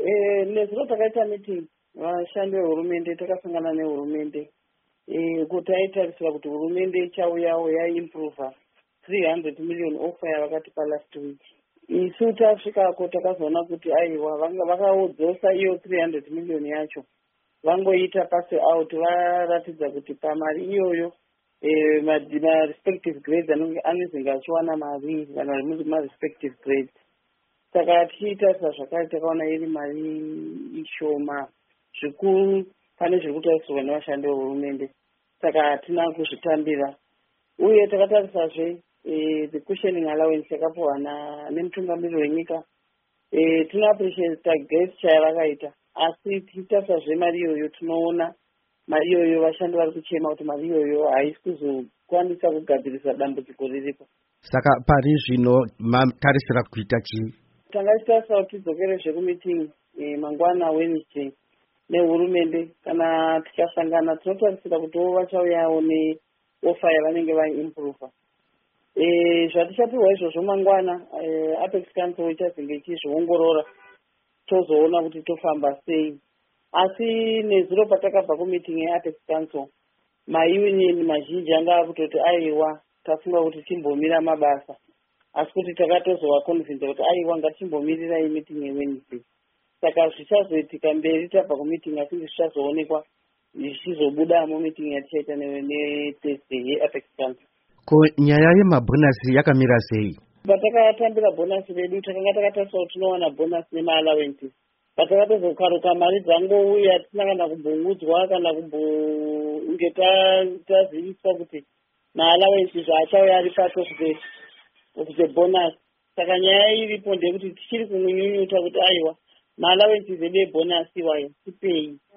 Nezuro takaita meeting vashandi vehurumende takasangana nehurumende kuti aitarisira kuti hurumende ichauyawo yaimprova 300 million offer yavakatipa last week. Isu tasvikako takazoona kuti aiwa vakaodzosa iyo 300 million yacho vangoita pasi out varatidza kuti pamari iyoyo ma-respective grades anenge achiwana mari kana ma-respective grades. Saka tichitarisa zvakare takaona iri mari ishoma zvikuru pane zviri kutarisirwa nevashandi vehurumende, saka hatina kuzvitambira. Uye takatarisazve the cushioning allowance yakapuhwa nemutungamiriri wenyika, tino appreciate gesture yavakaita, asi tichitarisazve mari iyoyo tinoona mari iyoyo vashandi vari kuchema kuti mari iyoyo haisi kuzokwanisa kugadzirisa dambudziko riripo. Saka pari zvino matarisira kuita chii? Tangatarisa kuti tidzokere zvekumeeting mangwana Wednesday nehurumende. Kana tikasangana tinotarisira kuti vachauyawo neofa yavanenge vaimprova. Zvatichapiwa izvozvo mangwana Apex Council ichazenge ichizviongorora tozoona kuti tofamba sei. Asi nezuro patakabva kumeeting yeApex Council maunion mazhinji anga akutoti aiwa tafunga kuti timbomira mabasa, asi kuti takatozova convince kuti aiwa ngatimbomirirai meeting yeWednesday. Saka zvichazoitika mberi tabva kumeeting asi zvichazoonekwa zvichizobuda mumeeting yatichaita neThursday yeApex Council. Ko nyaya yemabhonasi yakamira sei? Patakatambira bhonasi redu takanga takatarisa kuti tinowana bhonasi nema-allowances. Patakatozokaruka mari dzangouya tisina kana kumbongudzwa kana kumbonge taziviswa kuti ma-allowances achauya ari part of the bonus. Saka nyaya iripo ndeyekuti tichiri kungunyunyuta kuti aiwa ma-allowances edu ebhonasi iwayo tipei.